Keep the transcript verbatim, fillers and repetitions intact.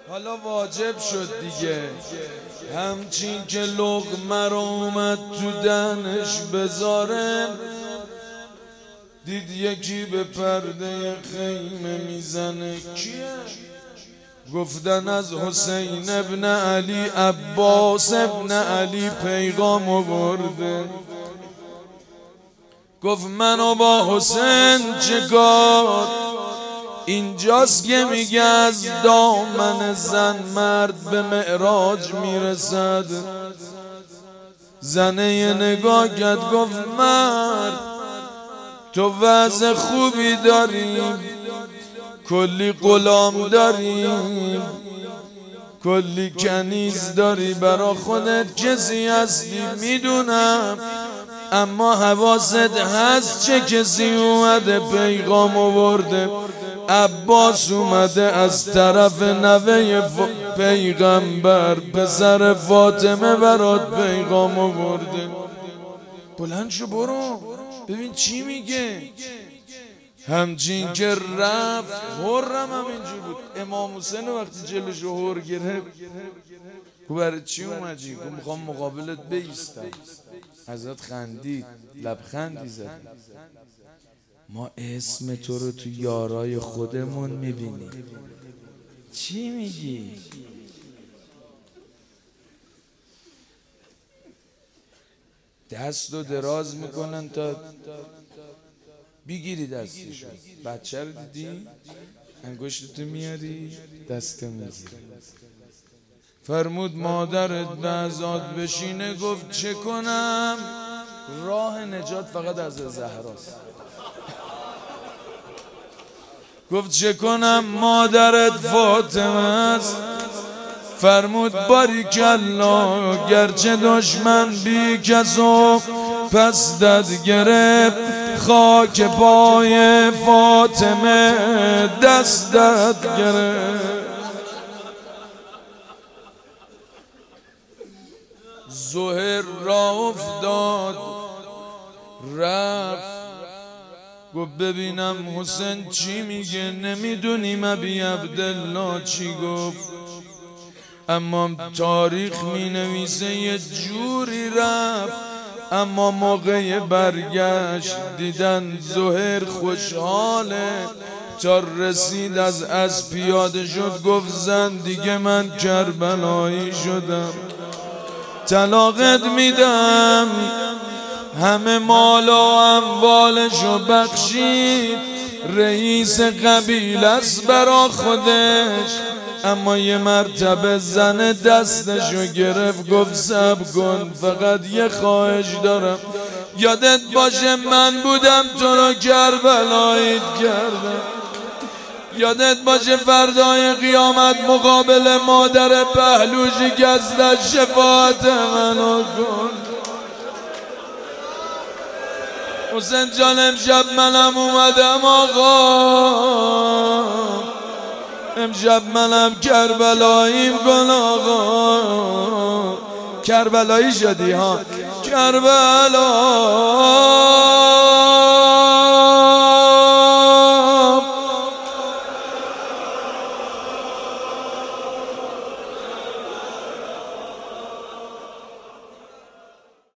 حالا واجب شد دیگه، همچین که لقمه رو اومد تو دهنش بذاره، دید یکی به پرده خیمه میزنه. کیه؟ گفتن از حسین ابن علی عباس ابن علی پیغام آورده. گفت منو با حسین چه کار؟ اینجاست که میگه از دامن زن مرد به معراج میرسد. زنه یه نگاه کرد گفت مرد تو وضع خوبی داریم، کلی غلام داریم، کلی کنیز داری، برا خودت کسی هستی میدونم، اما حواست هست چه کسی اومده پیغام آورده؟ عباس اومده از طرف نوه پیغمبر، پسر فاطمه برات پیغام آورده. بلند شو برو ببین چی میگه. همچین که رفت، حرم هم اینجور بود، امام حسین وقتی جلوشو حر گرفت گفت برای چی اومدی؟ گفت میخوام مقابلت بیستم. حضرت خندید، لبخندی زد. ما اسم تو رو تو یارای خودمون میبینیم. چی میگی؟ دست رو دراز میکنن تا بگیری دستشو. بچه رو دیدی؟ انگشتتو میاری دست میگیری. فرمود مادرت بزاد بشینه. گفت چه کنم؟ راه نجات فقط از زهراست. گفت چه کنم؟ مادرت فاطمه است. فرمود باریکالله، گرچه دشمن بی کسو پس دد گرفت، خاک پای فاطمه دست دد گرفت. زهر را افتاد رفت. گفت ببینم حسین چی میگه. نمیدونیم ابی عبدالله چی گفت، اما تاریخ می نویسه یه جوری رفت. اما موقع برگشت دیدن زهر خوشحاله. تا رسید از از پیاده شد. گفت زن دیگه من کربلایی شدم، طلاقت میدم. همه مال و اموالشو بخشید، رئیس قبیله است برا خودش. اما یه مرتبه زن دستشو گرفت. گفت صبر کن، فقط یه خواهش دارم، یادت باشه من بودم تو رو کربلاییت کردم. یادت باشه فردای قیامت مقابل مادر پهلوشی گزدت شفاعت منو کن. حسین جان امشب منم اومدم آقا، امشب منم کربلاییم کن آقا. کربلایی شدی ها؟ کربلا